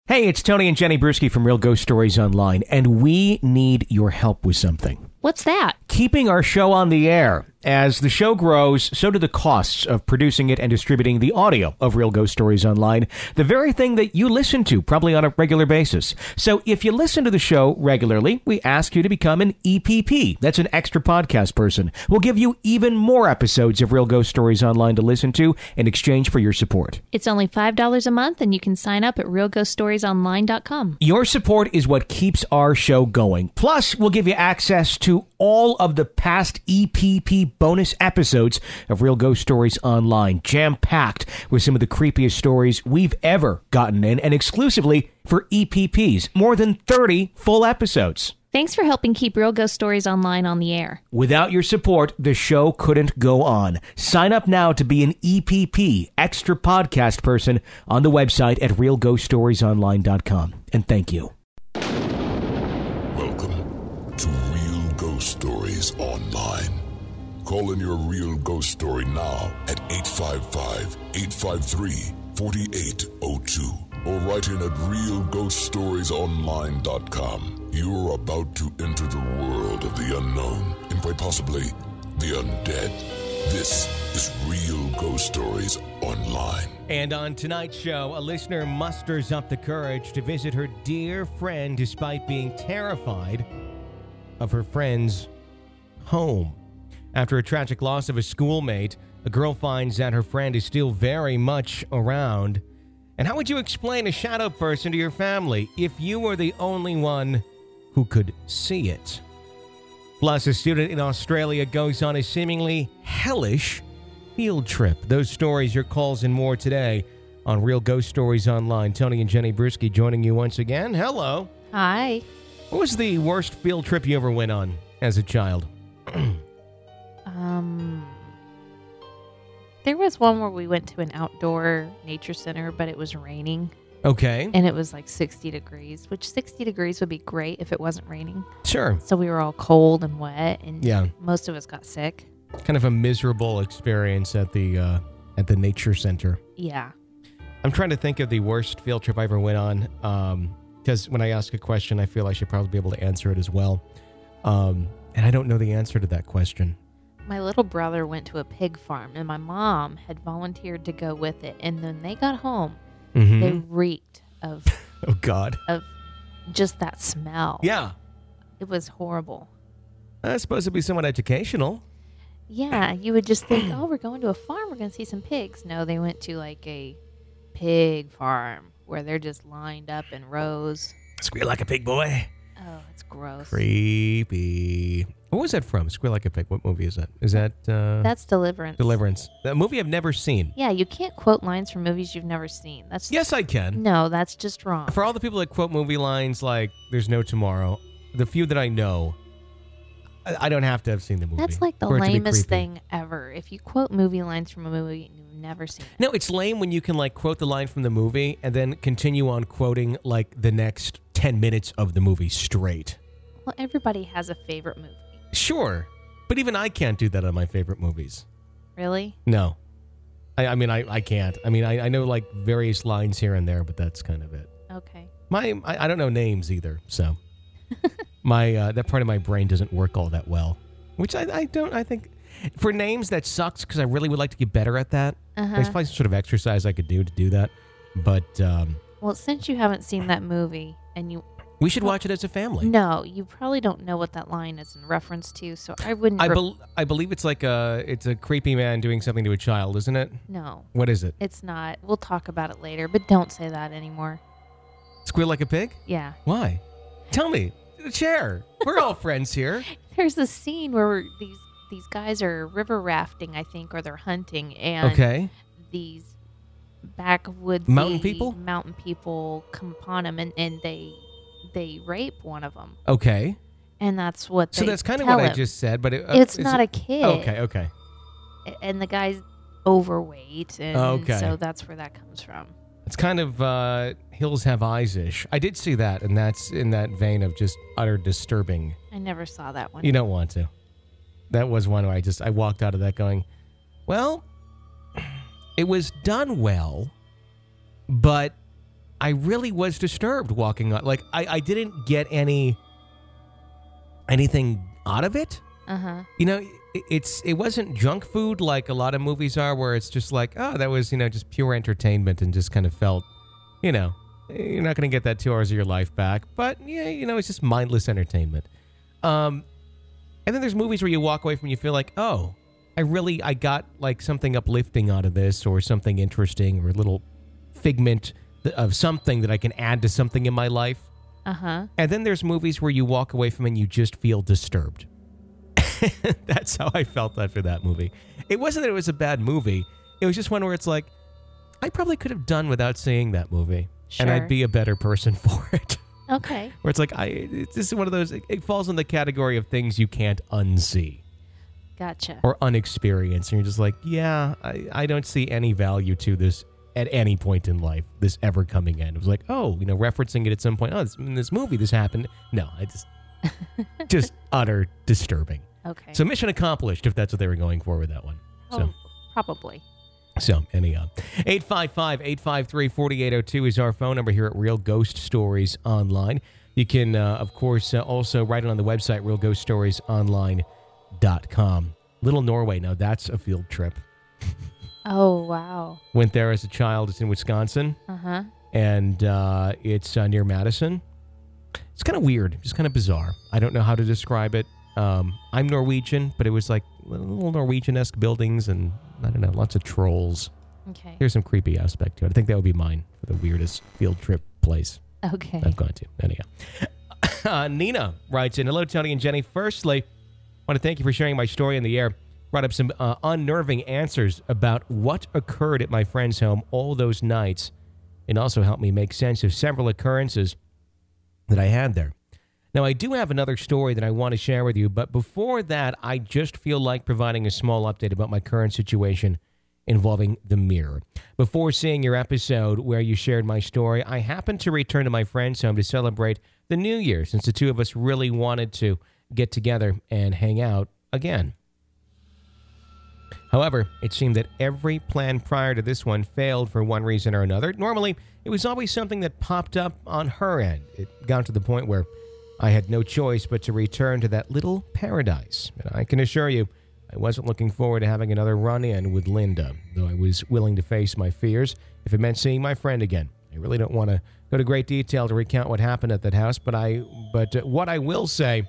Hey, it's Tony and Jenny Brewski from Real Ghost Stories Online, and we need your help with something. What's that? Keeping our show on the air. As the show grows, so do the costs of producing it and distributing the audio of Real Ghost Stories Online, the very thing that you listen to probably on a regular basis. So if you listen to the show regularly, we ask you to become an EPP. That's an extra podcast person. We'll give you even more episodes of Real Ghost Stories Online to listen to in exchange for your support. It's only $5 a month, and you can sign up at realghoststoriesonline.com. Your support is what keeps our show going. Plus, we'll give you access to all of the past EPP bonus episodes of Real Ghost Stories Online, jam-packed with some of the creepiest stories we've ever gotten in, and exclusively for EPPs. More than 30 full episodes. Thanks for helping keep Real Ghost Stories Online on the air. Without your support, the show couldn't go on. Sign up now to be an EPP, extra podcast person, on the website at realghoststoriesonline.com. And thank you. Welcome to Real Ghost Stories Online. Call in your real ghost story now at 855-853-4802 or write in at realghoststoriesonline.com. You're about to enter the world of the unknown and quite possibly the undead. This is Real Ghost Stories Online. And on tonight's show, a listener musters up the courage to visit her dear friend despite being terrified of her friend's home. After a tragic loss of a schoolmate, a girl finds that her friend is still very much around. And how would you explain a shadow person to your family if you were the only one who could see it? Plus, a student in Australia goes on a seemingly hellish field trip. Those stories, your calls, and more today on Real Ghost Stories Online. Tony and Jenny Brewski joining you once again. Hello. Hi. What was the worst field trip you ever went on as a child? There was one where we went to an outdoor nature center, but it was raining. Okay. And it was like 60 degrees, which 60 degrees would be great if it wasn't raining. Sure. So we were all cold and wet, and most of us got sick. Kind of a miserable experience at the nature center. Yeah. I'm trying to think of the worst field trip I ever went on, because when I ask a question, I feel I should probably be able to answer it as well. And I don't know the answer to that question. My little brother went to a pig farm, and my mom had volunteered to go with it. And then they got home, they reeked of oh God, of just that smell. Yeah, it was horrible. It's supposed to be somewhat educational. Yeah, you would just think, oh, we're going to a farm, we're going to see some pigs. No, they went to like a pig farm where they're just lined up in rows. Squeal like a pig, boy. Oh, it's gross. Creepy. What was that from? Squeal Like a Pig. What movie is that? Is that... That's Deliverance. Deliverance. A movie I've never seen. Yeah, you can't quote lines from movies you've never seen. Yes, I can. No, that's just wrong. For all the people that quote movie lines like There's No Tomorrow, the few that I know, I don't have to have seen the movie. That's like the lamest thing ever. If you quote movie lines from a movie you've never seen it. No, it's lame when you can like quote the line from the movie and then continue on quoting like the next 10 minutes of the movie straight. Well, everybody has a favorite movie. Sure. But even I can't do that on my favorite movies. Really? No. I mean, I can't. I mean, I know like various lines here and there, but that's kind of it. Okay. I don't know names either, so my that part of my brain doesn't work all that well. Which I think for names that sucks because I really would like to get better at that. There's probably some sort of exercise I could do to do that. But well, since you haven't seen that movie and we should watch it as a family. No, you probably don't know what that line is in reference to, so I wouldn't... I believe it's like it's a creepy man doing something to a child, isn't it? No. What is it? It's not. We'll talk about it later, but don't say that anymore. Squeal Like a Pig? Yeah. Why? Tell me. The chair. We're all friends here. There's a scene where these guys are river rafting, I think, or they're hunting, and these backwoods mountain people come upon them, and they rape one of them. Okay. And that's what they So that's kind of what I just said, but it's not a kid. Okay. And the guy's overweight, and so that's where that comes from. It's kind of Hills Have Eyes-ish. I did see that, and that's in that vein of just utter disturbing. I never saw that one. You don't want to. That was one where I walked out of that going, well, it was done well, but I really was disturbed walking on. Like, I didn't get anything out of it. Uh-huh. You know, it wasn't junk food like a lot of movies are, where it's just like, oh, that was, just pure entertainment and just kind of felt, you're not going to get that 2 hours of your life back. But, yeah, it's just mindless entertainment. And then there's movies where you walk away from and you feel like, oh, I got like something uplifting out of this, or something interesting, or a little figment of something that I can add to something in my life. Uh-huh. And then there's movies where you walk away from and you just feel disturbed. That's how I felt after that movie. It wasn't that it was a bad movie. It was just one where it's like, I probably could have done without seeing that movie. Sure. And I'd be a better person for it. Okay. Where it's like, this is one of those, it falls in the category of things you can't unsee. Gotcha. Or unexperienced. And you're just like, yeah, I don't see any value to this at any point in life, this ever coming in. It was like, oh, referencing it at some point. Oh, in this movie, this happened. No, I just utter disturbing. Okay. So mission accomplished, if that's what they were going for with that one. So probably. So anyhow, 855-853-4802 is our phone number here at Real Ghost Stories Online. You can, of course, also write it on the website, realghoststoriesonline.com. Little Norway, now that's a field trip. Oh, wow. Went there as a child. It's in Wisconsin. Uh-huh. And it's near Madison. It's kind of weird, just kind of bizarre. I don't know how to describe it. I'm Norwegian, but it was like little Norwegian-esque buildings and, I don't know, lots of trolls. Okay. There's some creepy aspect to it. I think that would be mine for the weirdest field trip place Okay. I've gone to. Anyhow. Nina writes in, hello, Tony and Jenny. Firstly, I want to thank you for sharing my story in the air. Brought up some unnerving answers about what occurred at my friend's home all those nights, and also helped me make sense of several occurrences that I had there. Now, I do have another story that I want to share with you, but before that, I just feel like providing a small update about my current situation involving the mirror. Before seeing your episode where you shared my story, I happened to return to my friend's home to celebrate the New Year, since the two of us really wanted to get together and hang out again. However, it seemed that every plan prior to this one failed for one reason or another. Normally, it was always something that popped up on her end. It got to the point where I had no choice but to return to that little paradise. And I can assure you, I wasn't looking forward to having another run-in with Linda, though I was willing to face my fears if it meant seeing my friend again. I really don't want to go to great detail to recount what happened at that house, but what I will say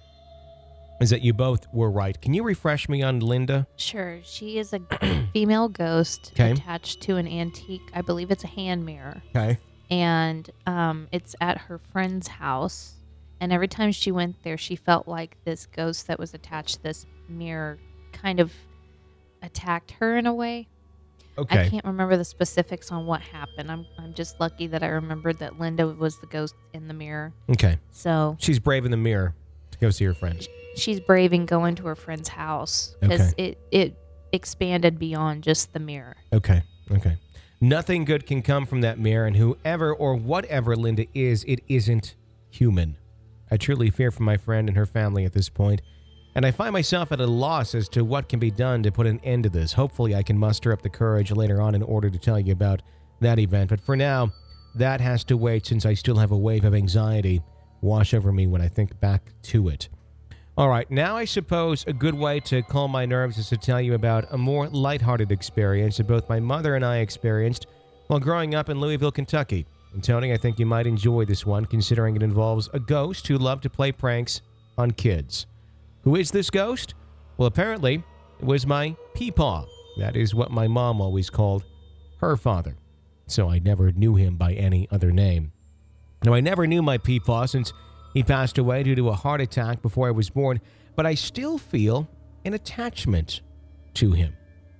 is that you both were right. Can you refresh me on Linda? Sure. She is a female ghost attached to an antique, I believe it's a hand mirror. Okay. And it's at her friend's house. And every time she went there, she felt like this ghost that was attached to this mirror kind of attacked her in a way. Okay. I can't remember the specifics on what happened. I'm just lucky that I remembered that Linda was the ghost in the mirror. Okay. So she's brave in the mirror to go see her friend. She's braving going to her friend's house because it expanded beyond just the mirror. Okay. Nothing good can come from that mirror, and whoever or whatever Linda is, it isn't human. I truly fear for my friend and her family at this point, and I find myself at a loss as to what can be done to put an end to this. Hopefully I can muster up the courage later on in order to tell you about that event, but for now, that has to wait since I still have a wave of anxiety wash over me when I think back to it. All right, now I suppose a good way to calm my nerves is to tell you about a more lighthearted experience that both my mother and I experienced while growing up in Louisville, Kentucky. And Tony, I think you might enjoy this one, considering it involves a ghost who loved to play pranks on kids. Who is this ghost? Well, apparently, it was my peepaw. That is what my mom always called her father. So I never knew him by any other name. Now, I never knew my peepaw since he passed away due to a heart attack before I was born, but I still feel an attachment to him.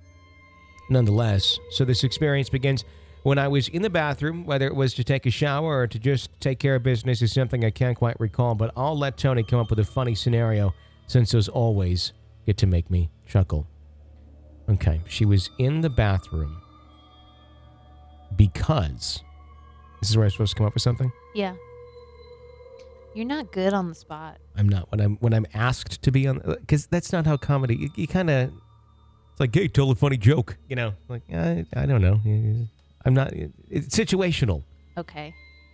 Nonetheless, so this experience begins when I was in the bathroom, whether it was to take a shower or to just take care of business is something I can't quite recall, but I'll let Tony come up with a funny scenario since those always get to make me chuckle. Okay, she was in the bathroom because... This is where I'm supposed to come up with something? Yeah. You're not good on the spot. I'm not. When I'm asked to be on... Because that's not how comedy... You kind of... It's like, hey, tell a funny joke. Like, I don't know. I'm not... It's situational. Okay.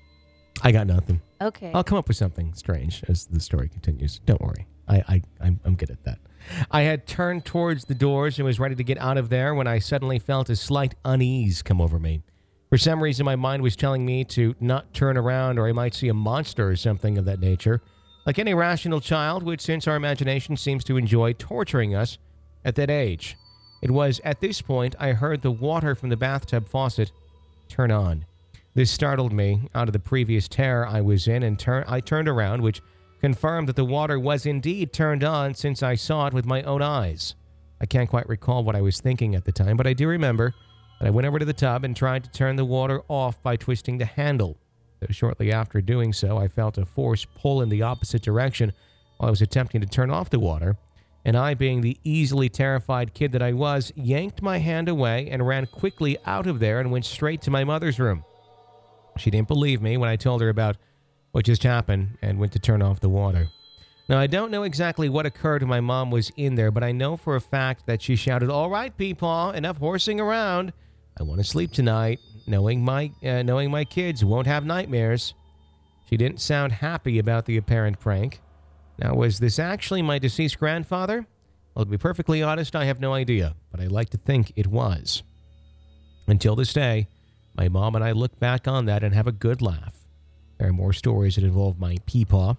I got nothing. Okay. I'll come up with something strange as the story continues. Don't worry. I'm good at that. I had turned towards the doors and was ready to get out of there when I suddenly felt a slight unease come over me. For some reason, my mind was telling me to not turn around or I might see a monster or something of that nature. Like any rational child, which since our imagination seems to enjoy torturing us at that age. It was at this point I heard the water from the bathtub faucet turn on. This startled me out of the previous terror I was in, and I turned around, which confirmed that the water was indeed turned on since I saw it with my own eyes. I can't quite recall what I was thinking at the time, but I do remember that I went over to the tub and tried to turn the water off by twisting the handle. So shortly after doing so, I felt a force pull in the opposite direction while I was attempting to turn off the water, and I, being the easily terrified kid that I was, yanked my hand away and ran quickly out of there and went straight to my mother's room. She didn't believe me when I told her about what just happened and went to turn off the water. Now, I don't know exactly what occurred when my mom was in there, but I know for a fact that she shouted, "All right, Peepaw, enough horsing around. I want to sleep tonight, knowing my kids won't have nightmares." She didn't sound happy about the apparent prank. Now, was this actually my deceased grandfather? Well, to be perfectly honest, I have no idea, but I like to think it was. Until this day, my mom and I look back on that and have a good laugh. There are more stories that involve my Peepaw,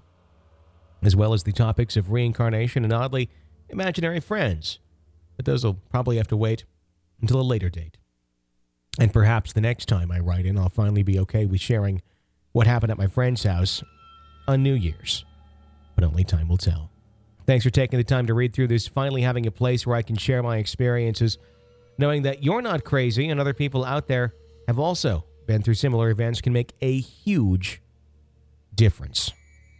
as well as the topics of reincarnation and oddly imaginary friends. But those will probably have to wait until a later date. And perhaps the next time I write in, I'll finally be okay with sharing what happened at my friend's house on New Year's. But only time will tell. Thanks for taking the time to read through this, finally having a place where I can share my experiences, knowing that you're not crazy and other people out there have also been through similar events can make a huge difference.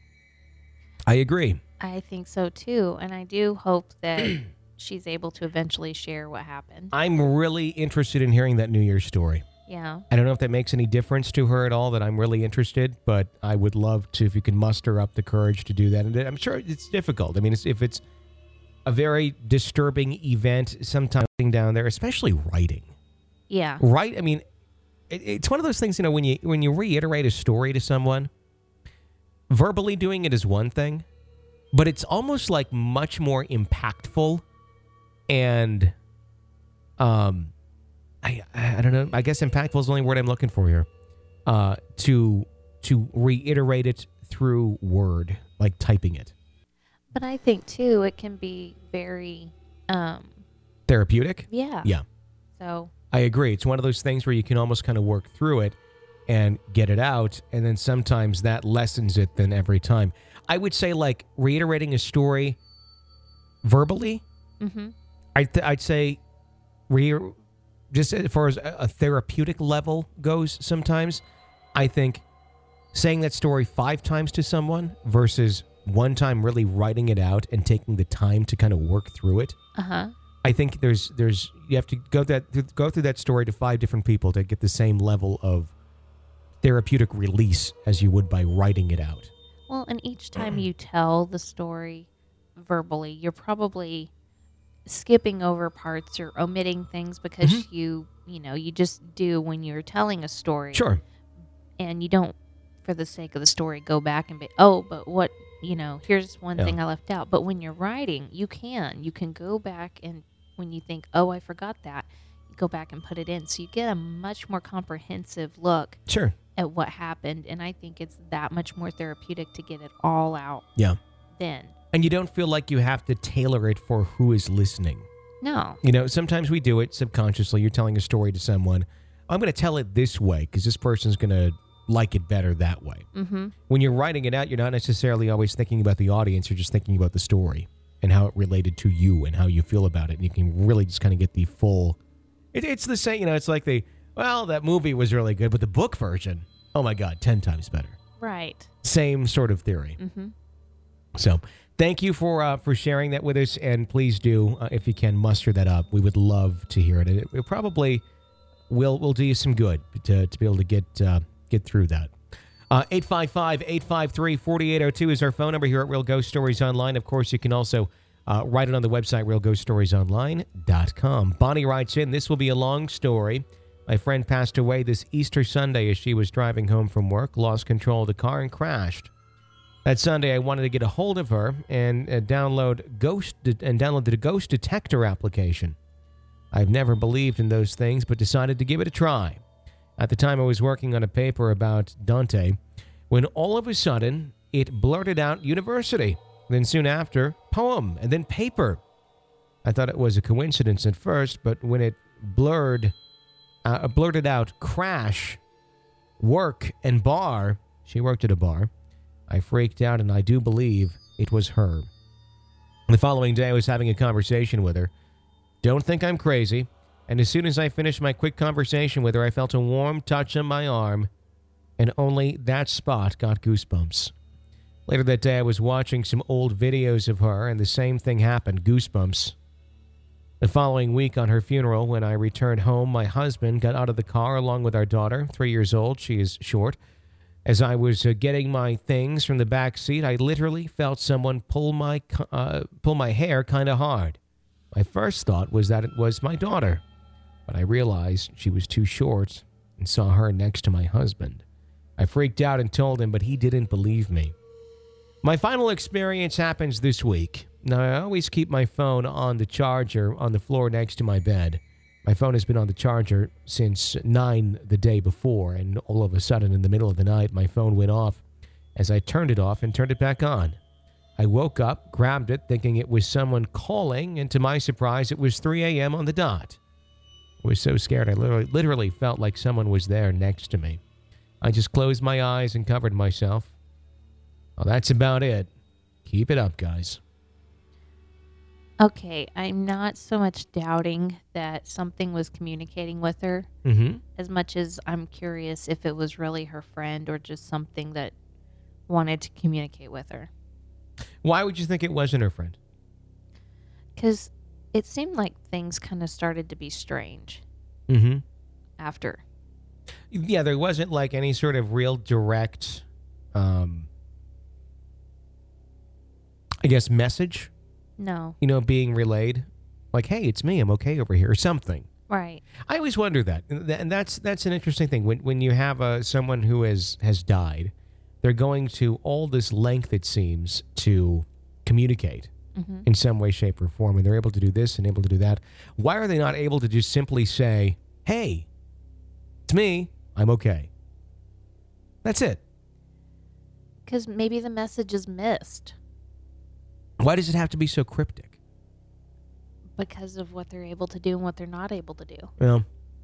I agree. I think so too, and I do hope that she's able to eventually share what happened. I'm really interested in hearing that New Year's story. Yeah. I don't know if that makes any difference to her at all, that I'm really interested, but I would love to, if you can muster up the courage to do that. And I'm sure it's difficult. I mean, if it's a very disturbing event, sometimes down there, especially writing. Yeah. Right? I mean, it's one of those things, when you reiterate a story to someone, verbally doing it is one thing, but it's almost like much more impactful and, I don't know, I guess impactful is the only word I'm looking for here, to reiterate it through word, like typing it. But I think, too, it can be very... therapeutic? Yeah. Yeah. So... I agree. It's one of those things where you can almost kind of work through it and get it out, and then sometimes that lessens it than every time. I would say, like, reiterating a story verbally, I'd say just as far as a therapeutic level goes sometimes, I think saying that story 5 times to someone versus one time really writing it out and taking the time to kind of work through it. I think there's you have to go through that story to 5 different people to get the same level of therapeutic release as you would by writing it out. Well, and each time you tell the story verbally, you're probably skipping over parts or omitting things because you just do when you're telling a story. Sure. And you don't, for the sake of the story, go back and be, but what, here's one thing I left out. But when you're writing, you can go back, and when you think, I forgot that, you go back and put it in. So you get a much more comprehensive look at what happened. And I think it's that much more therapeutic to get it all out. Yeah. Then. And you don't feel like you have to tailor it for who is listening. No. Sometimes we do it subconsciously. You're telling a story to someone. I'm going to tell it this way because this person's going to like it better that way. When you're writing it out, you're not necessarily always thinking about the audience. You're just thinking about the story and how it related to you and how you feel about it. And you can really just kind of get the full... It's the same, it's like that movie was really good, but the book version, oh my God, 10 times better. Right. Same sort of theory. So thank you for sharing that with us, and please do, if you can, muster that up. We would love to hear it. It probably will do you some good to be able to get through that. 855-853-4802 is our phone number here at Real Ghost Stories Online. Of course, you can also write it on the website, realghoststoriesonline.com. Bonnie writes in, this will be a long story, My friend passed away this Easter Sunday as she was driving home from work, lost control of the car, and crashed. That Sunday, I wanted to get a hold of her and download the Ghost Detector application. I've never believed in those things, but decided to give it a try. At the time, I was working on a paper about Dante, when all of a sudden, it blurted out university. Then soon after, poem, and then paper. I thought it was a coincidence at first, but when it blurted out crash, work, and bar, she worked at a bar, I freaked out, and I do believe it was her. The following day, I was having a conversation with her. Don't think I'm crazy. And as soon as I finished my quick conversation with her, I felt a warm touch on my arm, and only that spot got goosebumps. Later that day, I was watching some old videos of her, and the same thing happened, goosebumps. The following week on her funeral, when I returned home, my husband got out of the car along with our daughter, 3 years old. She is short. As I was getting my things from the back seat, I literally felt someone pull my hair kind of hard. My first thought was that it was my daughter, but I realized she was too short and saw her next to my husband. I freaked out and told him, but he didn't believe me. My final experience happens this week. Now, I always keep my phone on the charger on the floor next to my bed. My phone has been on the charger since 9 the day before, and all of a sudden, in the middle of the night, my phone went off as I turned it off and turned it back on. I woke up, grabbed it, thinking it was someone calling, and to my surprise, it was 3 a.m. on the dot. I was so scared, I literally felt like someone was there next to me. I just closed my eyes and covered myself. Well, that's about it. Keep it up, guys. Okay, I'm not so much doubting that something was communicating with her as much as I'm curious if it was really her friend or just something that wanted to communicate with her. Why would you think it wasn't her friend? Because it seemed like things kind of started to be strange after. Yeah, there wasn't like any sort of real direct, I guess, message. No. Being relayed. Like, hey, it's me. I'm okay over here or something. Right. I always wonder that. And that's an interesting thing. When you have someone who has died, they're going to all this length, it seems, to communicate in some way, shape, or form. And they're able to do this and able to do that. Why are they not able to just simply say, hey, it's me. I'm okay. That's it. Because maybe the message is missed. Why does it have to be so cryptic? Because of what they're able to do and what they're not able to do. Well,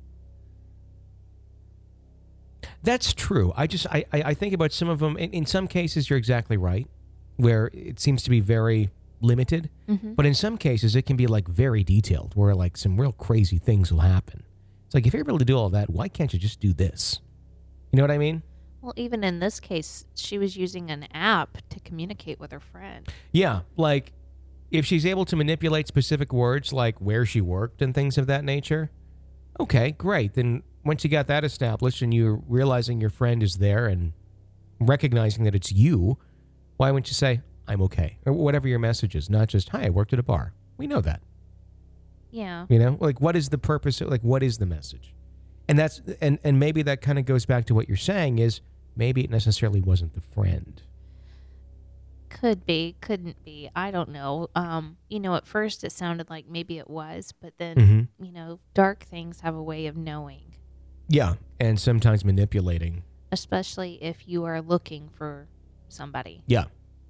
that's true. I think about some of them. In some cases, you're exactly right, where it seems to be very limited. But in some cases, it can be like very detailed, where like some real crazy things will happen. It's like, if you're able to do all that, why can't you just do this? You know what I mean? Well, even in this case, she was using an app to communicate with her friend. Yeah, like if she's able to manipulate specific words like where she worked and things of that nature, okay, great. Then once you got that established and you're realizing your friend is there and recognizing that it's you, why wouldn't you say, I'm okay? Or whatever your message is, not just, hi, I worked at a bar. We know that. Yeah. Like what is the purpose? Like what is the message? And that's and maybe that kind of goes back to what you're saying is, maybe it necessarily wasn't the friend. Could be, couldn't be. I don't know. At first it sounded like maybe it was, but then, dark things have a way of knowing. Yeah, and sometimes manipulating. Especially if you are looking for somebody. Yeah.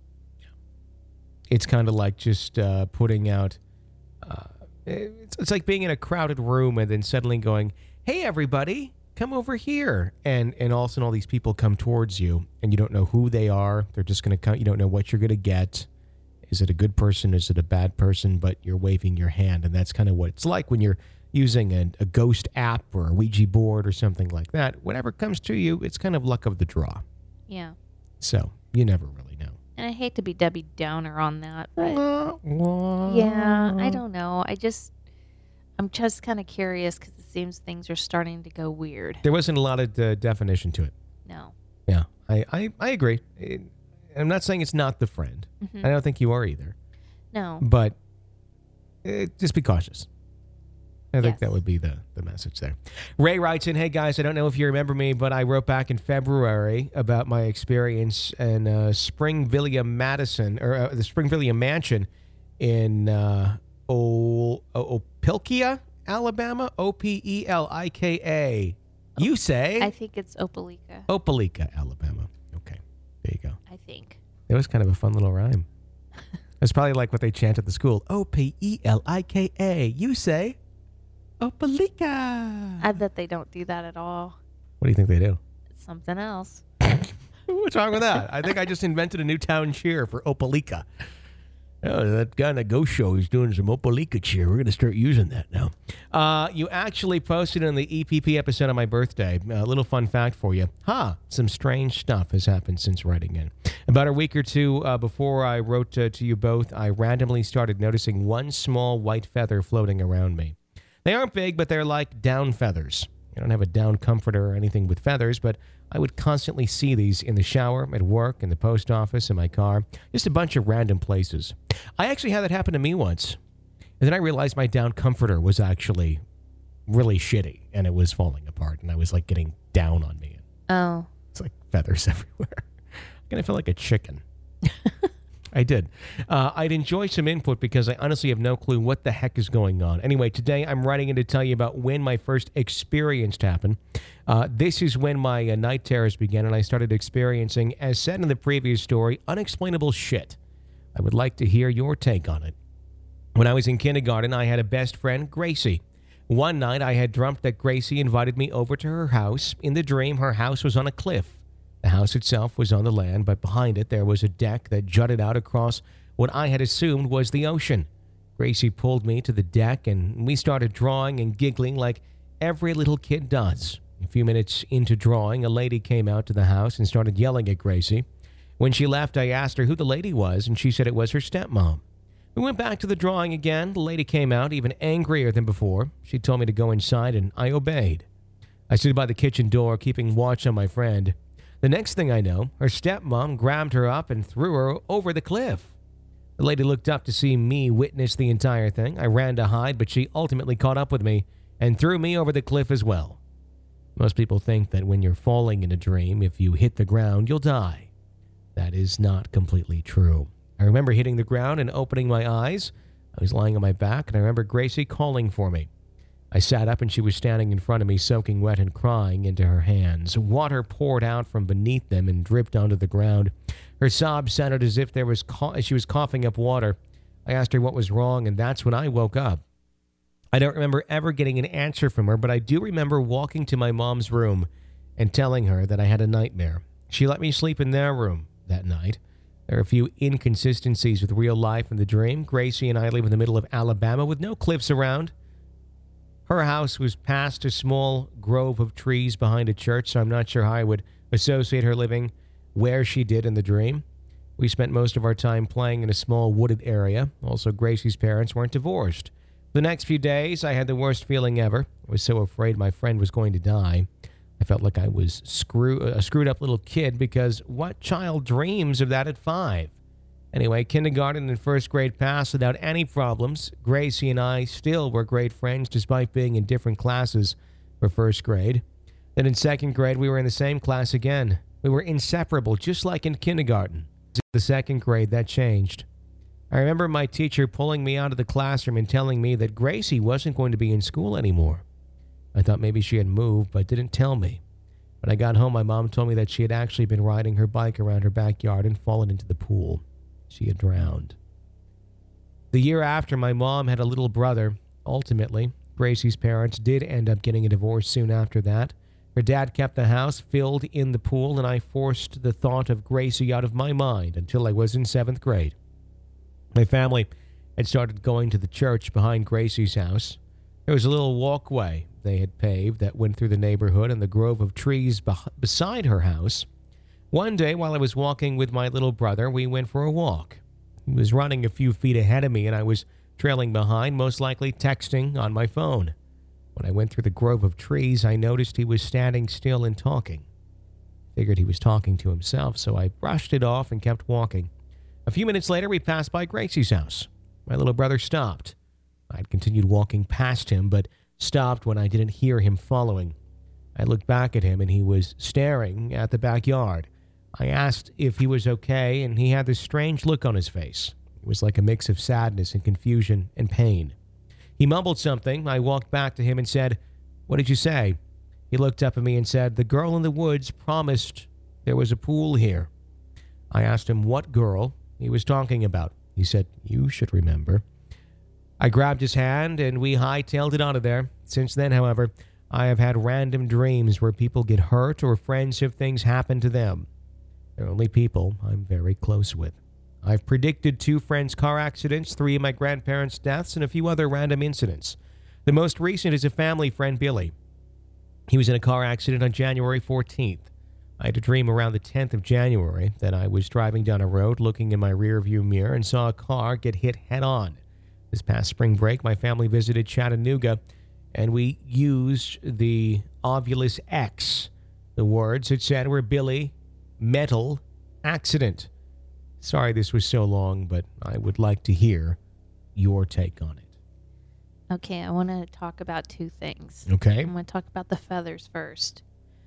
It's kind of like just putting out... it's like being in a crowded room and then suddenly going, hey, everybody... come over here. And all of a sudden all these people come towards you and you don't know who they are. They're just going to come. You don't know what you're going to get. Is it a good person? Is it a bad person? But you're waving your hand. And that's kind of what it's like when you're using a ghost app or a Ouija board or something like that. Whatever comes to you, it's kind of luck of the draw. Yeah. So you never really know. And I hate to be Debbie Downer on that, but yeah, I don't know. I'm just kind of curious because it seems things are starting to go weird. There wasn't a lot of definition to it. No. Yeah, I agree. I'm not saying it's not the friend. I don't think you are either. No. But just be cautious. I think Yes. that would be the message there. Ray writes in, hey guys, I don't know if you remember me, but I wrote back in February about my experience in Springvillia, Madison, or the Springvillia Mansion in Opelika, Alabama. Opelika. You say? I think it's Opelika. Opelika, Alabama. Okay, there you go. I think. It was kind of a fun little rhyme. It's probably like what they chant at the school. Opelika. You say? Opelika. I bet they don't do that at all. What do you think they do? It's something else. What's wrong with that? I think I just invented a new town cheer for Opelika. Oh, that guy on the Ghost Show is doing some Opelika cheer. We're going to start using that now. You actually posted on the EPP episode on my birthday. A little fun fact for you. Some strange stuff has happened since writing in. About a week or two before I wrote to you both, I randomly started noticing one small white feather floating around me. They aren't big, but they're like down feathers. I don't have a down comforter or anything with feathers, but I would constantly see these in the shower, at work, in the post office, in my car, just a bunch of random places. I actually had that happen to me once, and then I realized my down comforter was actually really shitty, and it was falling apart, and I was like getting down on me. Oh. It's like feathers everywhere. I'm going to feel like a chicken. I did. I'd enjoy some input because I honestly have no clue what the heck is going on. Anyway, today I'm writing in to tell you about when my first experience happened. This is when my night terrors began, and I started experiencing, as said in the previous story, unexplainable shit. I would like to hear your take on it. When I was in kindergarten, I had a best friend, Gracie. One night, I had dreamt that Gracie invited me over to her house. In the dream, her house was on a cliff. The house itself was on the land, but behind it there was a deck that jutted out across what I had assumed was the ocean. Gracie pulled me to the deck, and we started drawing and giggling like every little kid does. A few minutes into drawing, a lady came out to the house and started yelling at Gracie. When she left, I asked her who the lady was, and she said it was her stepmom. We went back to the drawing again. The lady came out, even angrier than before. She told me to go inside, and I obeyed. I stood by the kitchen door, keeping watch on my friend. The next thing I know, her stepmom grabbed her up and threw her over the cliff. The lady looked up to see me witness the entire thing. I ran to hide, but she ultimately caught up with me and threw me over the cliff as well. Most people think that when you're falling in a dream, if you hit the ground, you'll die. That is not completely true. I remember hitting the ground and opening my eyes. I was lying on my back, and I remember Gracie calling for me. I sat up, and she was standing in front of me, soaking wet and crying into her hands. Water poured out from beneath them and dripped onto the ground. Her sobs sounded as if she was coughing up water. I asked her what was wrong, and that's when I woke up. I don't remember ever getting an answer from her, but I do remember walking to my mom's room and telling her that I had a nightmare. She let me sleep in their room that night. There are a few inconsistencies with real life and the dream. Gracie and I live in the middle of Alabama with no cliffs around. Her house was past a small grove of trees behind a church, so I'm not sure how I would associate her living where she did in the dream. We spent most of our time playing in a small wooded area. Also, Gracie's parents weren't divorced. The next few days, I had the worst feeling ever. I was so afraid my friend was going to die. I felt like I was a screwed up little kid because what child dreams of that at 5? Anyway, kindergarten and first grade passed without any problems. Gracie and I still were great friends despite being in different classes for first grade. Then in second grade, we were in the same class again. We were inseparable, just like in kindergarten. In the second grade, that changed. I remember my teacher pulling me out of the classroom and telling me that Gracie wasn't going to be in school anymore. I thought maybe she had moved, but didn't tell me. When I got home, my mom told me that she had actually been riding her bike around her backyard and fallen into the pool. She had drowned. The year after, my mom had a little brother. Ultimately, Gracie's parents did end up getting a divorce soon after that. Her dad kept the house, filled in the pool, and I forced the thought of Gracie out of my mind until I was in 7th grade. My family had started going to the church behind Gracie's house. There was a little walkway they had paved that went through the neighborhood and the grove of trees beside her house. One day, while I was walking with my little brother, we went for a walk. He was running a few feet ahead of me, and I was trailing behind, most likely texting on my phone. When I went through the grove of trees, I noticed he was standing still and talking. Figured he was talking to himself, so I brushed it off and kept walking. A few minutes later, we passed by Gracie's house. My little brother stopped. I'd continued walking past him, but stopped when I didn't hear him following. I looked back at him and he was staring at the backyard. I asked if he was okay, and he had this strange look on his face. It was like a mix of sadness and confusion and pain. He mumbled something. I walked back to him and said, "What did you say?" He looked up at me and said, "The girl in the woods promised there was a pool here." I asked him what girl he was talking about. He said, "You should remember." I grabbed his hand and we hightailed it out of there. Since then, however, I have had random dreams where people get hurt or friends have things happen to them. They're only people I'm very close with. I've predicted 2 friends' car accidents, 3 of my grandparents' deaths, and a few other random incidents. The most recent is a family friend, Billy. He was in a car accident on January 14th. I had a dream around the 10th of January that I was driving down a road looking in my rearview mirror and saw a car get hit head-on. This past spring break, my family visited Chattanooga, and we used the Ovilus X. The words it said were Billy, metal, accident. Sorry this was so long, but I would like to hear your take on it. Okay, I want to talk about 2 things. Okay. I'm going to talk about the feathers first.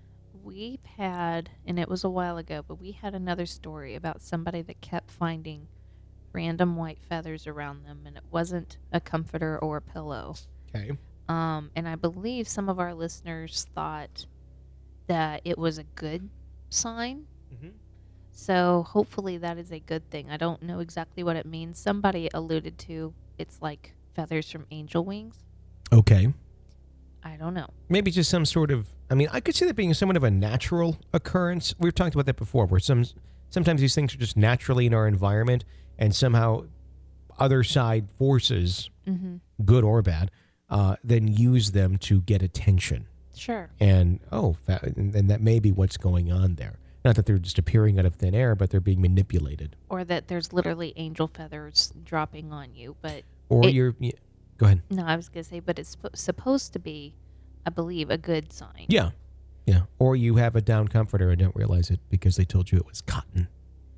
We've had, and it was a while ago, but we had another story about somebody that kept finding random white feathers around them, and it wasn't a comforter or a pillow. Okay. And I believe some of our listeners thought that it was a good sign. Mm-hmm. So hopefully that is a good thing. I don't know exactly what it means. Somebody alluded to it's like feathers from angel wings. Okay. I don't know. Maybe just some sort of, I could see that being somewhat of a natural occurrence. We've talked about that before, where sometimes these things are just naturally in our environment, and somehow other side forces, good or bad, then use them to get attention. Sure. And, and that may be what's going on there. Not that they're just appearing out of thin air, but they're being manipulated. Or that there's literally angel feathers dropping on you, but... Or go ahead. No, I was going to say, but it's supposed to be, I believe, a good sign. Yeah. Yeah. Or you have a down comforter and don't realize it because they told you it was cotton.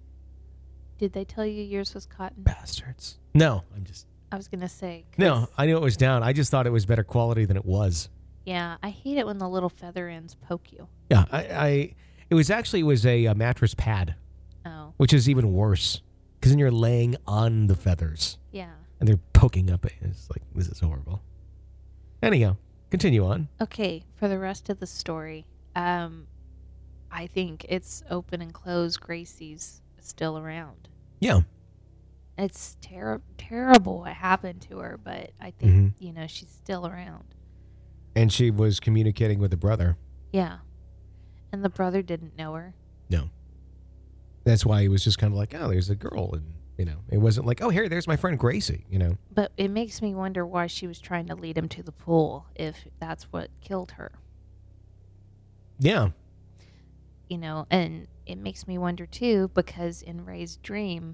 Did they tell you yours was cotton? Bastards. No, I was going to say... No, I knew it was down. I just thought it was better quality than it was. Yeah, I hate it when the little feather ends poke you. Yeah, it was a mattress pad. Oh. Which is even worse because then you're laying on the feathers. Yeah. And they're poking up. It's like, this is horrible. Anyhow, continue on. Okay, for the rest of the story, I think it's open and closed. Gracie's still around. Yeah. It's terrible what happened to her, but I think, she's still around. And she was communicating with the brother. Yeah. And the brother didn't know her. No. That's why he was just kind of like, oh, there's a girl. And, it wasn't like, oh, there's my friend Gracie, But it makes me wonder why she was trying to lead him to the pool if that's what killed her. Yeah. And it makes me wonder, too, because in Ray's dream,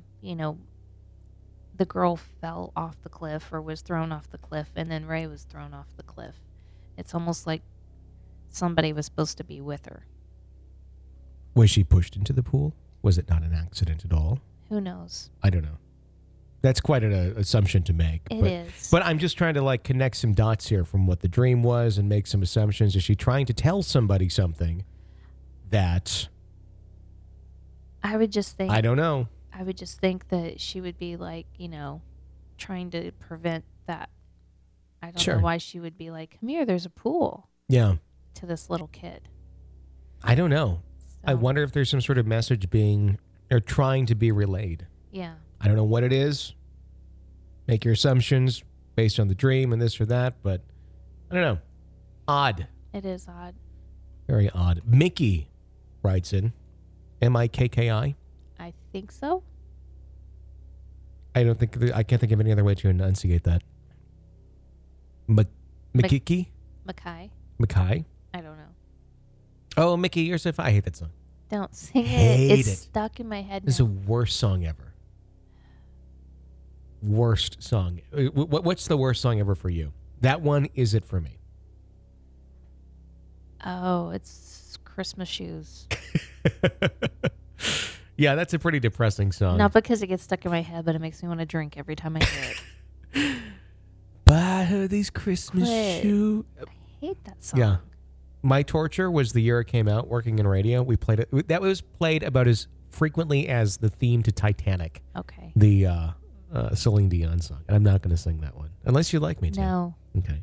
the girl fell off the cliff or was thrown off the cliff, and then Ray was thrown off the cliff. It's almost like somebody was supposed to be with her. Was she pushed into the pool? Was it not an accident at all? Who knows? I don't know. That's quite an assumption to make. It is. But I'm just trying to connect some dots here from what the dream was and make some assumptions. Is she trying to tell somebody something that... I would just think... I don't know. I would just think that she would be trying to prevent that. I don't know why she would be like, come here, there's a pool. Yeah. To this little kid. I don't know. So, I wonder if there's some sort of message being or trying to be relayed. Yeah. I don't know what it is. Make your assumptions based on the dream and this or that, but I don't know. Odd. It is odd. Very odd. Mickey writes in. Mikki? I think so. I can't think of any other way to enunciate that. Mikiki? Mackay? Mackay? I don't know. Oh, Mickey, you're so fun. I hate that song. Don't sing Hate it. It's it. stuck in my head now. This is the worst song ever. Worst song. What's the worst song ever for you? That one is it for me. Oh, it's Christmas Shoes. Yeah, that's a pretty depressing song. Not because it gets stuck in my head, but it makes me want to drink every time I hear it. heard these Christmas Quit. shoes. I hate that song. Yeah. My Torture was the year it came out, working in radio. We played it. That was played about as frequently as the theme to Titanic, Okay. the Celine Dion song. And I'm not going to sing that one, unless you'd like me to. No. Okay.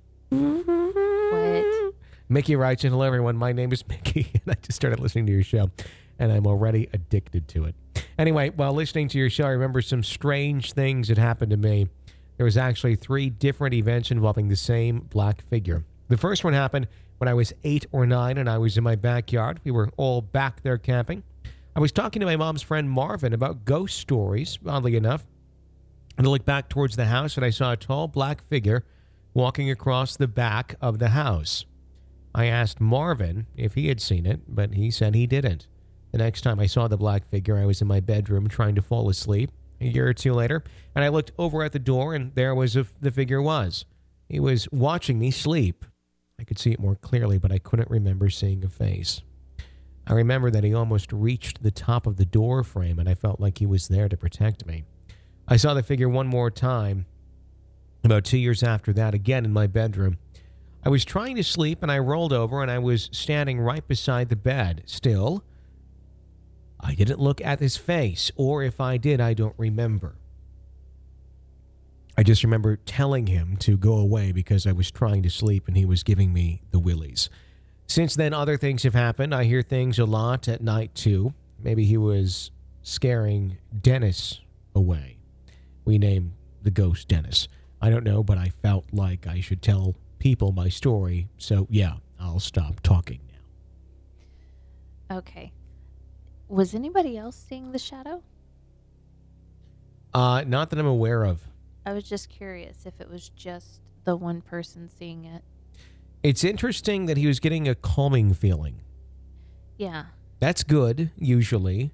Quit. Mickey writes in, hello, everyone. My name is Mickey, and I just started listening to your show, and I'm already addicted to it. Anyway, while listening to your show, I remember some strange things that happened to me. There was actually 3 different events involving the same black figure. The first one happened when I was 8 or 9, and I was in my backyard. We were all back there camping. I was talking to my mom's friend Marvin about ghost stories, oddly enough. And I looked back towards the house, and I saw a tall black figure walking across the back of the house. I asked Marvin if he had seen it, but he said he didn't. The next time I saw the black figure, I was in my bedroom trying to fall asleep. A year or 2 later, and I looked over at the door, and there was the figure was. He was watching me sleep. I could see it more clearly, but I couldn't remember seeing a face. I remember that he almost reached the top of the door frame, and I felt like he was there to protect me. I saw the figure one more time, about 2 years after that, again in my bedroom. I was trying to sleep, and I rolled over, and I was standing right beside the bed. Still, I didn't look at his face, or if I did, I don't remember. I just remember telling him to go away because I was trying to sleep and he was giving me the willies. Since then, other things have happened. I hear things a lot at night, too. Maybe he was scaring Dennis away. We named the ghost Dennis. I don't know, but I felt like I should tell people my story. So, yeah, I'll stop talking now. Okay. Was anybody else seeing the shadow? Not that I'm aware of. I was just curious if it was just the one person seeing it. It's interesting that he was getting a calming feeling. Yeah. That's good, usually.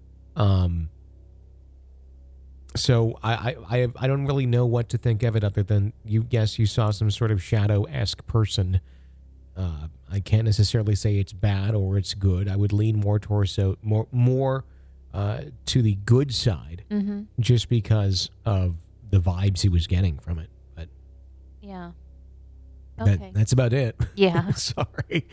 So I don't really know what to think of it other than you saw some sort of shadow-esque person. I can't necessarily say it's bad or it's good. I would lean more towards more to the good side, just because of the vibes he was getting from it. But yeah, okay, that's about it. Yeah. Sorry.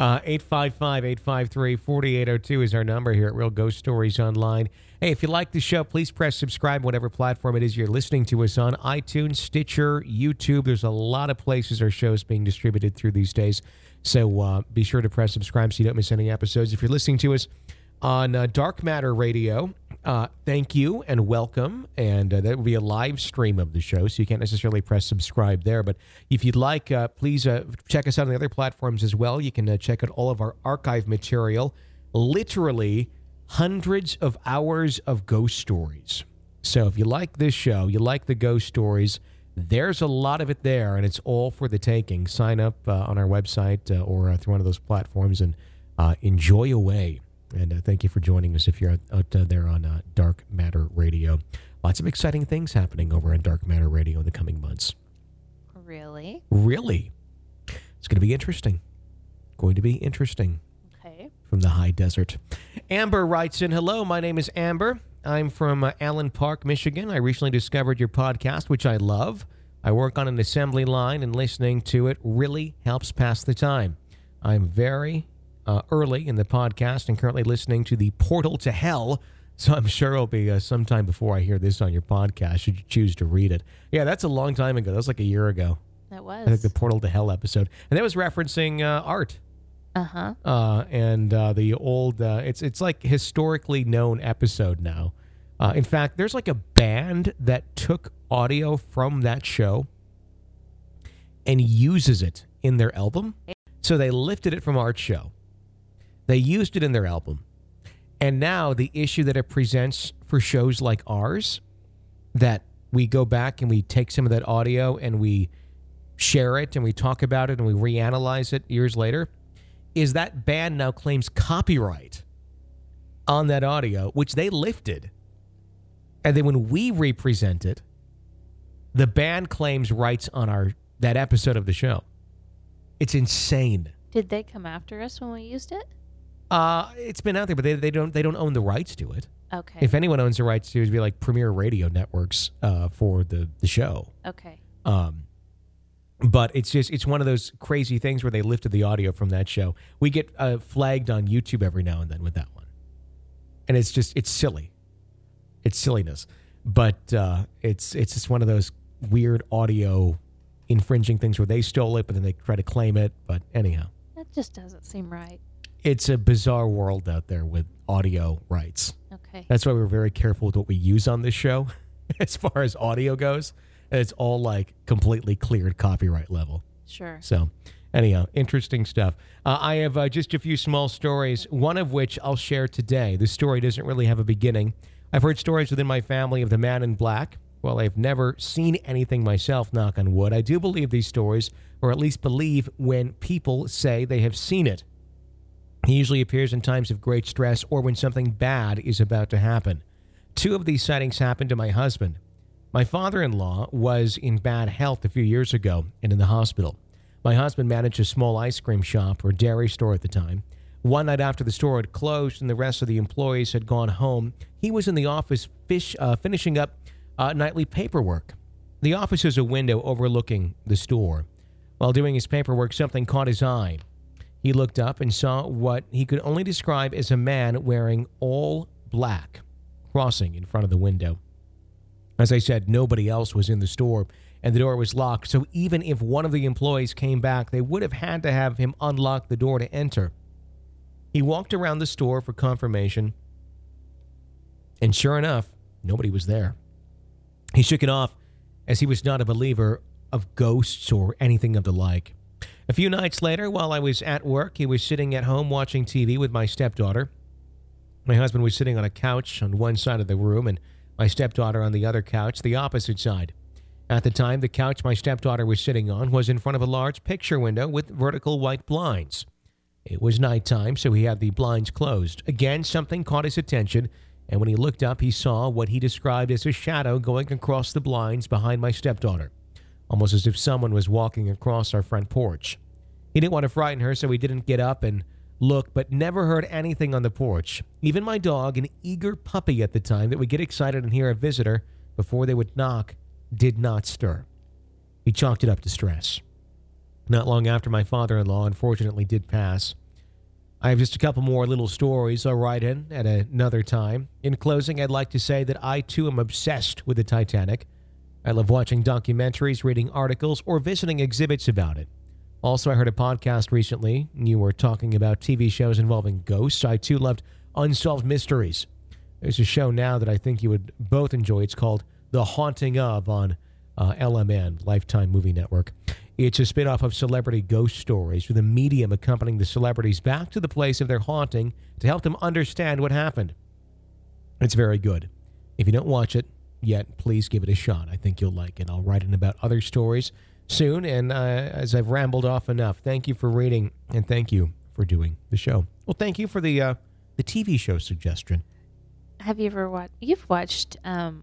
855-853-4802 is our number here at Real Ghost Stories Online. Hey, if you like the show, please press subscribe, whatever platform it is you're listening to us on. iTunes, Stitcher, YouTube. There's a lot of places our show's being distributed through these days. So be sure to press subscribe so you don't miss any episodes. If you're listening to us on Dark Matter Radio, thank you and welcome. And that will be a live stream of the show, so you can't necessarily press subscribe there. But if you'd like, please check us out on the other platforms as well. You can check out all of our archive material. Literally hundreds of hours of ghost stories. So if you like this show, you like the ghost stories, there's a lot of it there, and it's all for the taking. Sign up on our website or through one of those platforms and enjoy away. And thank you for joining us if you're out there on Dark Matter Radio. Lots of exciting things happening over on Dark Matter Radio in the coming months. Really? Really. It's going to be interesting. Going to be interesting. Okay. From the high desert. Amber writes in, hello, my name is Amber. I'm from Allen Park, Michigan. I recently discovered your podcast, which I love. I work on an assembly line, and listening to it really helps pass the time. I'm very early in the podcast and currently listening to The Portal to Hell, so I'm sure it'll be sometime before I hear this on your podcast, should you choose to read it. Yeah, that's a long time ago. That was like a year ago. That was. I think the Portal to Hell episode. And that was referencing art. Uh-huh. And the old, it's like historically known episode now. In fact, there's like a band that took audio from that show and uses it in their album. So they lifted it from Art's show. They used it in their album. And now the issue that it presents for shows like ours, that we go back and we take some of that audio and we share it and we talk about it and we reanalyze it years later, is that band now claims copyright on that audio, which they lifted. And then when we represent it, the band claims rights on that episode of the show. It's insane. Did they come after us when we used it? It's been out there, but they don't own the rights to it. Okay. If anyone owns the rights to it, it'd be like Premier Radio Networks for the show. Okay. But it's one of those crazy things where they lifted the audio from that show. We get flagged on YouTube every now and then with that one. And it's silly. It's silliness. But it's just one of those weird audio infringing things where they stole it, but then they try to claim it. But anyhow. That just doesn't seem right. It's a bizarre world out there with audio rights. Okay. That's why we're very careful with what we use on this show as far as audio goes. And it's all like completely cleared copyright level. Sure. So anyhow, interesting stuff. I have just a few small stories, one of which I'll share today. This story doesn't really have a beginning. I've heard stories within my family of the man in black. While I've never seen anything myself, knock on wood, I do believe these stories, or at least believe when people say they have seen it. He usually appears in times of great stress or when something bad is about to happen. 2 of these sightings happened to my husband. My father-in-law was in bad health a few years ago and in the hospital. My husband managed a small ice cream shop or dairy store at the time. One night after the store had closed and the rest of the employees had gone home, he was in the office finishing up nightly paperwork. The office has a window overlooking the store. While doing his paperwork, something caught his eye. He looked up and saw what he could only describe as a man wearing all black, crossing in front of the window. As I said, nobody else was in the store, and the door was locked, so even if one of the employees came back, they would have had to have him unlock the door to enter. He walked around the store for confirmation, and sure enough, nobody was there. He shook it off, as he was not a believer of ghosts or anything of the like. A few nights later, while I was at work, he was sitting at home watching TV with my stepdaughter. My husband was sitting on a couch on one side of the room, and my stepdaughter on the other couch, the opposite side. At the time, the couch my stepdaughter was sitting on was in front of a large picture window with vertical white blinds. It was nighttime, so he had the blinds closed. Again, something caught his attention, and when he looked up, he saw what he described as a shadow going across the blinds behind my stepdaughter, almost as if someone was walking across our front porch. He didn't want to frighten her, so he didn't get up and look, but never heard anything on the porch. Even my dog, an eager puppy at the time that would get excited and hear a visitor before they would knock, did not stir. He chalked it up to stress. Not long after my father-in-law unfortunately did pass. I have just a couple more little stories I'll write in at another time. In closing, I'd like to say that I too am obsessed with the Titanic. I love watching documentaries, reading articles, or visiting exhibits about it. Also, I heard a podcast recently, and you were talking about TV shows involving ghosts. I too loved Unsolved Mysteries. There's a show now that I think you would both enjoy. It's called The Haunting Of on LMN, Lifetime Movie Network. It's a spin-off of celebrity ghost stories with a medium accompanying the celebrities back to the place of their haunting to help them understand what happened. It's very good. If you don't watch it yet, please give it a shot. I think you'll like it. I'll write in about other stories soon, and as I've rambled off enough, thank you for reading, and thank you for doing the show. Well, thank you for the TV show suggestion. Have you ever watched? You've watched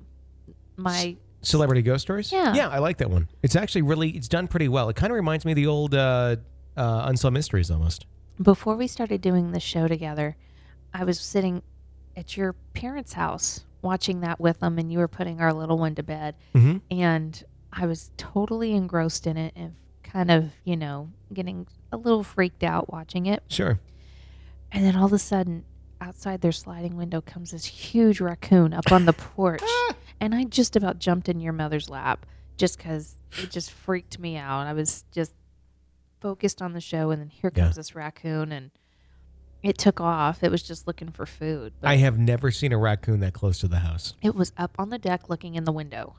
my Celebrity Ghost Stories? Yeah, I like that one. It's actually it's done pretty well. It kind of reminds me of the old Unsolved Mysteries almost. Before we started doing the show together, I was sitting at your parents' house watching that with them, and you were putting our little one to bed, and I was totally engrossed in it and kind of, getting a little freaked out watching it. Sure. And then all of a sudden, outside their sliding window comes this huge raccoon up on the porch. And I just about jumped in your mother's lap just because it just freaked me out. I was just focused on the show, and then here comes this raccoon, and it took off. It was just looking for food. But I have never seen a raccoon that close to the house. it was up on the deck looking in the window.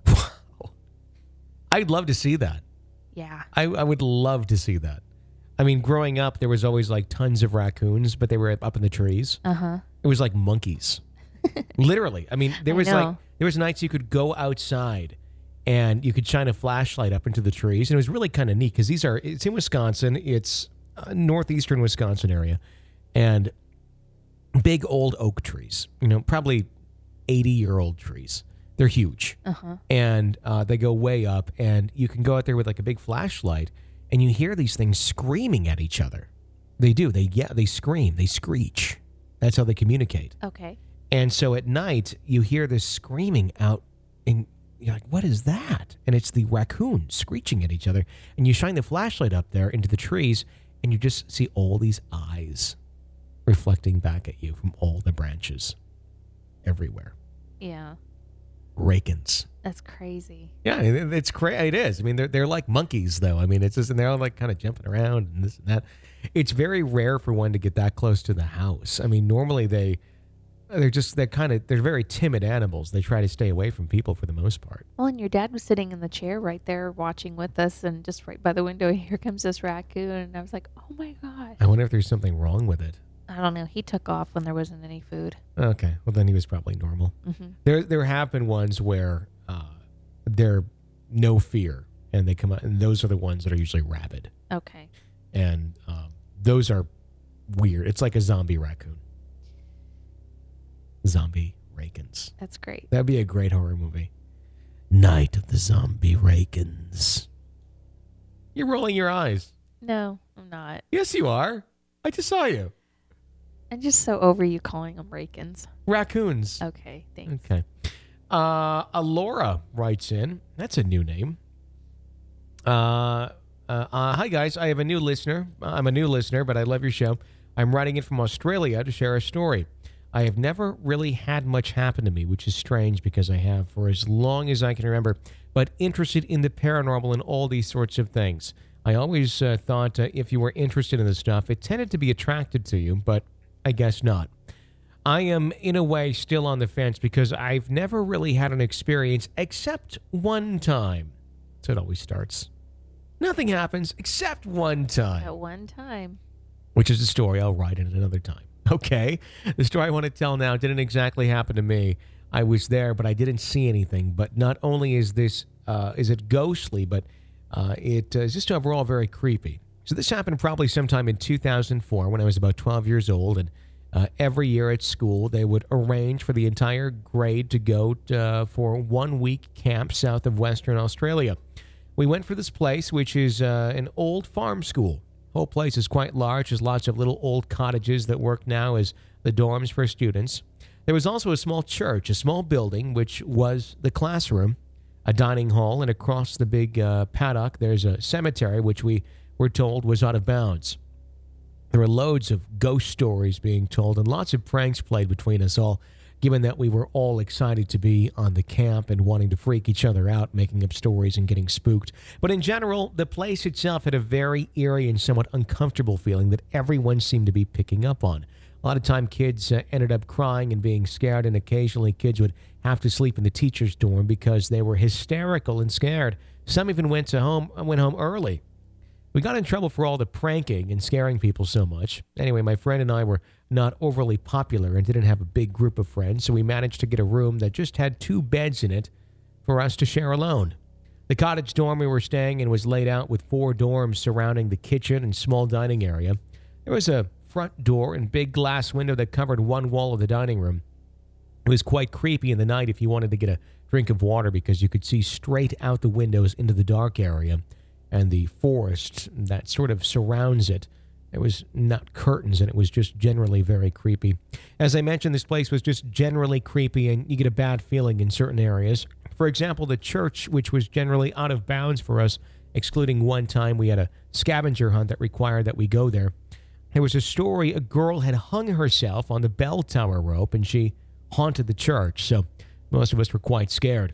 I'd love to see that. Yeah. I would love to see that. I mean, growing up, there was always like tons of raccoons, but they were up in the trees. Uh-huh. It was like monkeys. Literally. I mean, there was nights you could go outside and you could shine a flashlight up into the trees. And it was really kind of neat because it's in Wisconsin. It's northeastern Wisconsin area. And big old oak trees, probably 80-year-old trees. They're huge. Uh-huh. And they go way up, and you can go out there with like a big flashlight, and you hear these things screaming at each other. They do. They scream. They screech. That's how they communicate. Okay. And so at night, you hear this screaming out you're like, what is that? And it's the raccoons screeching at each other. And you shine the flashlight up there into the trees, and you just see all these eyes reflecting back at you from all the branches everywhere. Yeah. Rakens. That's crazy. Yeah, it's crazy. It is. I mean, they're like monkeys, though. I mean, it's just, and they're all like kind of jumping around and this and that. It's very rare for one to get that close to the house. I mean, normally they're very timid animals. They try to stay away from people for the most part. Well, and your dad was sitting in the chair right there watching with us, and just right by the window, here comes this raccoon. And I was like, oh my gosh. I wonder if there's something wrong with it. I don't know. He took off when there wasn't any food. Okay. Well, then he was probably normal. Mm-hmm. There have been ones where they're no fear, and they come out, and those are the ones that are usually rabid. Okay. And those are weird. It's like a zombie raccoon. Zombie Rakens. That's great. That'd be a great horror movie. Night of the Zombie Rakens. You're rolling your eyes. No, I'm not. Yes, you are. I just saw you. I'm just so over you calling them Rakens. Raccoons. Okay, thanks. Okay. Alora writes in. That's a new name. Hi, guys. I have a new listener. I'm a new listener, but I love your show. I'm writing in from Australia to share a story. I have never really had much happen to me, which is strange because I have for as long as I can remember, but interested in the paranormal and all these sorts of things. I always thought if you were interested in this stuff, it tended to be attracted to you, but I guess not. I am, in a way, still on the fence because I've never really had an experience except one time. So it always starts. Nothing happens except one time. At one time. Which is a story I'll write in another time. Okay. The story I want to tell now didn't exactly happen to me. I was there, but I didn't see anything. But not only is this, is it ghostly, but it is just overall very creepy. So this happened probably sometime in 2004 when I was about 12 years old. And every year at school, they would arrange for the entire grade to go for 1 week camp south of Western Australia. We went for this place, which is an old farm school. The whole place is quite large. There's lots of little old cottages that work now as the dorms for students. There was also a small church, a small building, which was the classroom, a dining hall, and across the big paddock, there's a cemetery, which we were told was out of bounds. There were loads of ghost stories being told and lots of pranks played between us all, given that we were all excited to be on the camp and wanting to freak each other out, making up stories and getting spooked. But in general, the place itself had a very eerie and somewhat uncomfortable feeling that everyone seemed to be picking up on. A lot of time kids ended up crying and being scared, and occasionally kids would have to sleep in the teacher's dorm because they were hysterical and scared. Some even went home early. We got in trouble for all the pranking and scaring people so much. Anyway, my friend and I were not overly popular and didn't have a big group of friends, so we managed to get a room that just had 2 beds in it for us to share alone. The cottage dorm we were staying in was laid out with 4 dorms surrounding the kitchen and small dining area. There was a front door and big glass window that covered one wall of the dining room. It was quite creepy in the night if you wanted to get a drink of water because you could see straight out the windows into the dark area and the forest that sort of surrounds it. There was not curtains, and it was just generally very creepy. As I mentioned, this place was just generally creepy, and you get a bad feeling in certain areas. For example, the church, which was generally out of bounds for us, excluding one time we had a scavenger hunt that required that we go there. There was a story a girl had hung herself on the bell tower rope, and she haunted the church, so most of us were quite scared.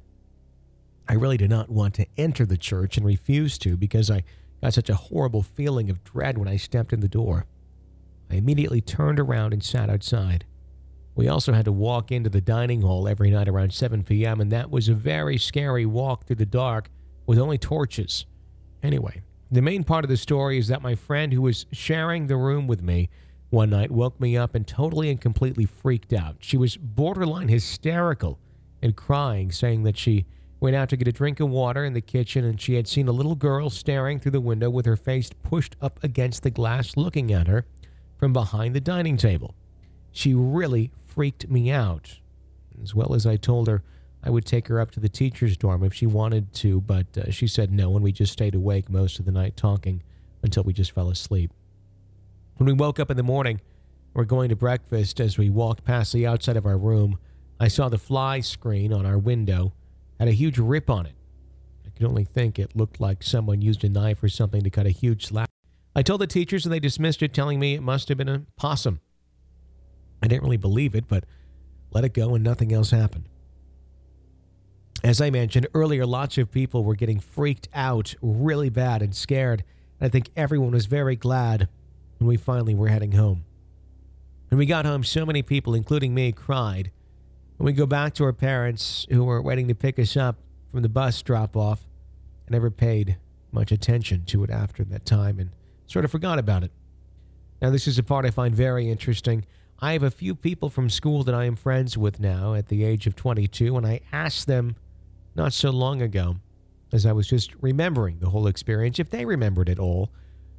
I really did not want to enter the church and refused to because I got such a horrible feeling of dread when I stepped in the door. I immediately turned around and sat outside. We also had to walk into the dining hall every night around 7 p.m., and that was a very scary walk through the dark with only torches. Anyway, the main part of the story is that my friend who was sharing the room with me one night woke me up and totally and completely freaked out. She was borderline hysterical and crying, saying that she went out to get a drink of water in the kitchen and she had seen a little girl staring through the window with her face pushed up against the glass looking at her from behind the dining table. She really freaked me out, as well as I told her I would take her up to the teacher's dorm if she wanted to, but she said no, and we just stayed awake most of the night talking until we just fell asleep. When we woke up in the morning, we're going to breakfast. As we walked past the outside of our room, I saw the fly screen on our window had a huge rip on it. I could only think it looked like someone used a knife or something to cut a huge slash. I told the teachers and they dismissed it, telling me it must have been a possum. I didn't really believe it, but let it go and nothing else happened. As I mentioned earlier, lots of people were getting freaked out really bad and scared. And I think everyone was very glad when we finally were heading home. When we got home, so many people, including me, cried. When we go back to our parents who were waiting to pick us up from the bus drop-off, I never paid much attention to it after that time and sort of forgot about it. Now, this is a part I find very interesting. I have a few people from school that I am friends with now at the age of 22, and I asked them not so long ago, as I was just remembering the whole experience, if they remembered it all,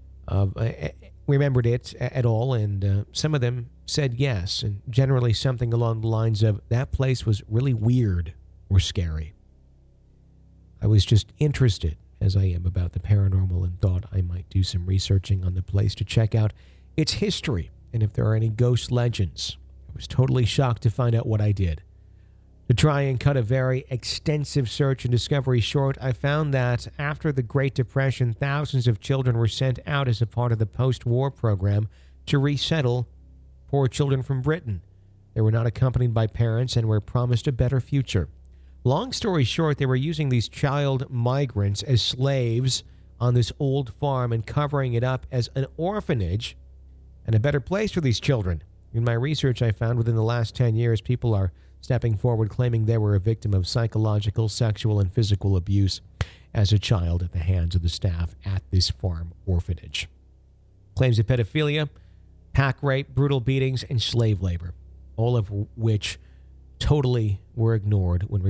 and some of them said yes, and generally something along the lines of, that place was really weird or scary. I was just interested, as I am, about the paranormal and thought I might do some researching on the place to check out its history and if there are any ghost legends. I was totally shocked to find out what I did. To try and cut a very extensive search and discovery short, I found that after the Great Depression, thousands of children were sent out as a part of the post-war program to resettle poor children from Britain. They were not accompanied by parents and were promised a better future. Long story short, they were using these child migrants as slaves on this old farm and covering it up as an orphanage and a better place for these children. In my research, I found within the last 10 years, people are stepping forward claiming they were a victim of psychological, sexual, and physical abuse as a child at the hands of the staff at this farm orphanage. Claims of pedophilia, pack rape, brutal beatings, and slave labor, all of which totally were ignored when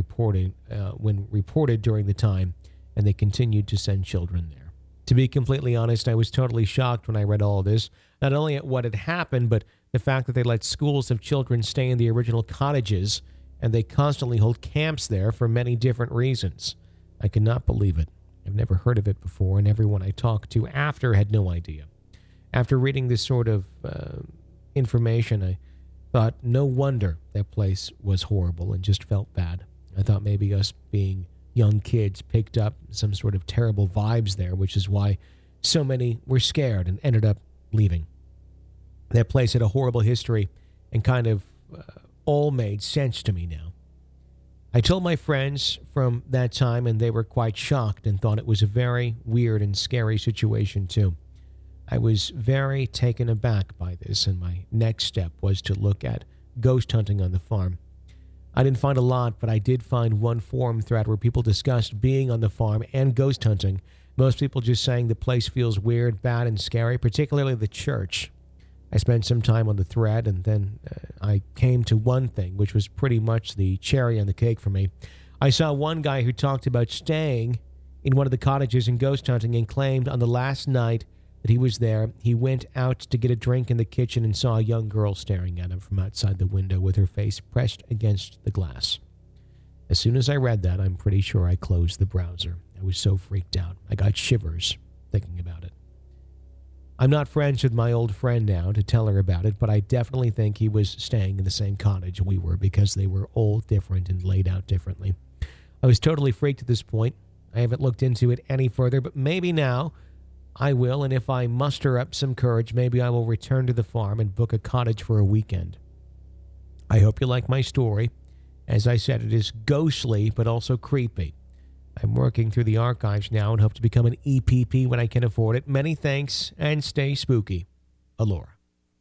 reported during the time, and they continued to send children there. To be completely honest, I was totally shocked when I read all this, not only at what had happened, but the fact that they let schools of children stay in the original cottages, and they constantly hold camps there for many different reasons. I could not believe it. I've never heard of it before, and everyone I talked to after had no idea. After reading this sort of information, I thought no wonder that place was horrible and just felt bad. I thought maybe us being young kids picked up some sort of terrible vibes there, which is why so many were scared and ended up leaving. That place had a horrible history and kind of all made sense to me now. I told my friends from that time, and they were quite shocked and thought it was a very weird and scary situation too. I was very taken aback by this, and my next step was to look at ghost hunting on the farm. I didn't find a lot, but I did find one forum thread where people discussed being on the farm and ghost hunting. Most people just saying the place feels weird, bad, and scary, particularly the church. I spent some time on the thread, and then I came to one thing, which was pretty much the cherry on the cake for me. I saw one guy who talked about staying in one of the cottages and ghost hunting and claimed on the last night that he was there, he went out to get a drink in the kitchen and saw a young girl staring at him from outside the window with her face pressed against the glass. As soon as I read that, I'm pretty sure I closed the browser. I was so freaked out. I got shivers thinking about it. I'm not friends with my old friend now to tell her about it, but I definitely think he was staying in the same cottage we were because they were all different and laid out differently. I was totally freaked at this point. I haven't looked into it any further, but maybe now I will, and if I muster up some courage, maybe I will return to the farm and book a cottage for a weekend. I hope you like my story. As I said, it is ghostly, but also creepy. I'm working through the archives now and hope to become an EPP when I can afford it. Many thanks, and stay spooky. Allura.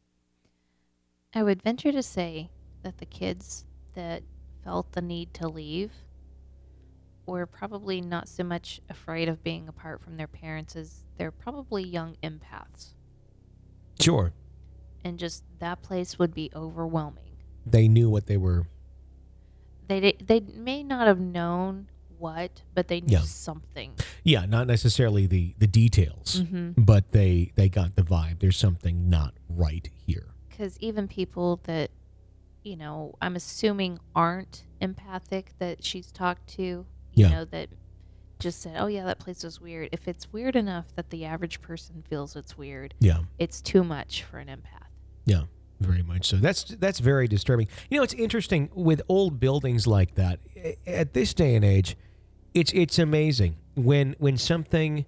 I would venture to say that the kids that felt the need to leave were probably not so much afraid of being apart from their parents as they're probably young empaths. Sure. And just that place would be overwhelming. They knew what they were. They may not have known what, but they knew something. Yeah, not necessarily the details, but they got the vibe. There's something not right here. Because even people that, I'm assuming aren't empathic that she's talked to, you know, that just said, oh yeah, that place was weird. If it's weird enough that the average person feels it's weird, it's too much for an empath. Yeah, Very much so. That's very disturbing. You know, it's interesting with old buildings like that. At this day and age, it's amazing when something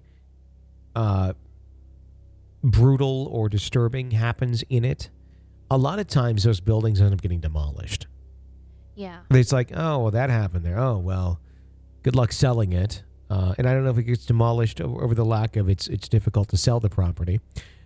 brutal or disturbing happens in it. A lot of times, those buildings end up getting demolished. Yeah. It's like, oh, well, that happened there. Oh, well, good luck selling it. And I don't know if it gets demolished over the lack of it's difficult to sell the property,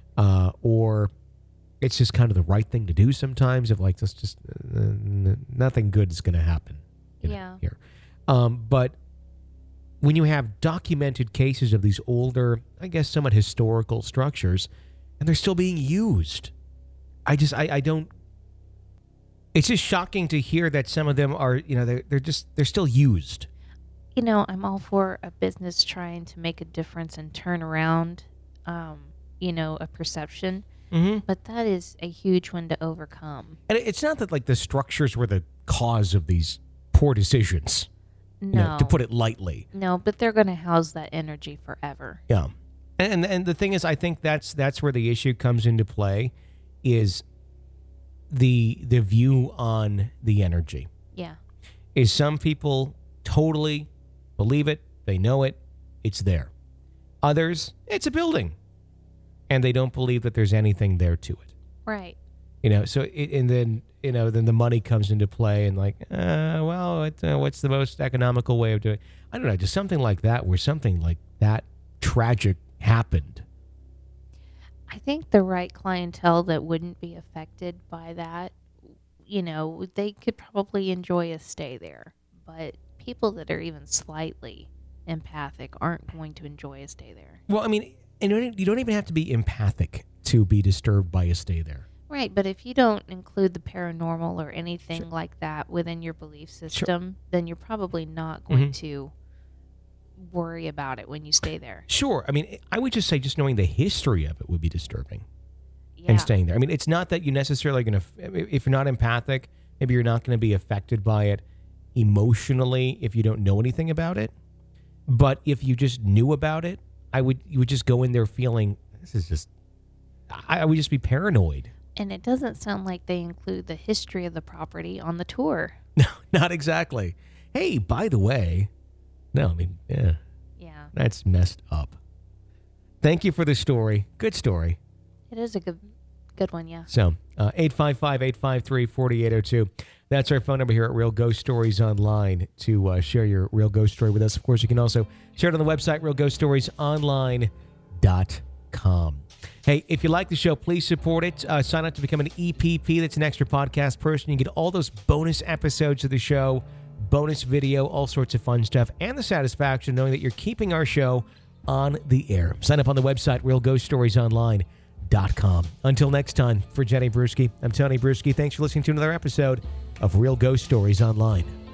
or it's just kind of the right thing to do sometimes. If like this, just nothing good is going to happen. Here. But when you have documented cases of these older, I guess, somewhat historical structures, and they're still being used, I don't. It's just shocking to hear that some of them are, they're still used. You know, I'm all for a business trying to make a difference and turn around, a perception. Mm-hmm. But that is a huge one to overcome. And it's not that like the structures were the cause of these poor decisions. No. To put it lightly. No, but they're going to house that energy forever. Yeah. And the thing is, I think that's where the issue comes into play, is the view on the energy. Yeah. Is some people totally believe it, they know it, it's there. Others, it's a building, and they don't believe that there's anything there to it. Right. So then the money comes into play, and like, what's the most economical way of doing it? I don't know, just something like that, where something like that tragic happened. I think the right clientele that wouldn't be affected by that, they could probably enjoy a stay there. But people that are even slightly empathic aren't going to enjoy a stay there. Well, I mean, you don't even have to be empathic to be disturbed by a stay there. Right, but if you don't include the paranormal or anything like that within your belief system, then you're probably not going to worry about it when you stay there. Sure. I mean, I would just say just knowing the history of it would be disturbing. Yeah. And staying there. I mean, it's not that you necessarily going to, if you're not empathic, maybe you're not going to be affected by it emotionally if you don't know anything about it. But if you just knew about it, you would just go in there feeling, this is just, I would just be paranoid. And it doesn't sound like they include the history of the property on the tour. No, not exactly. Hey, by the way, no, I mean, yeah. Yeah. That's messed up. Thank you for the story. Good story. It is a good one, yeah. So, 855-853-4802. That's our phone number here at Real Ghost Stories Online to share your real ghost story with us. Of course, you can also share it on the website, realghoststoriesonline.com. Hey, if you like the show, please support it. Sign up to become an EPP. That's an extra podcast person. You get all those bonus episodes of the show, bonus video, all sorts of fun stuff, and the satisfaction knowing that you're keeping our show on the air. Sign up on the website, realghoststoriesonline.com. Until next time, for Jenny Bruschi, I'm Tony Bruschi. Thanks for listening to another episode of Real Ghost Stories Online.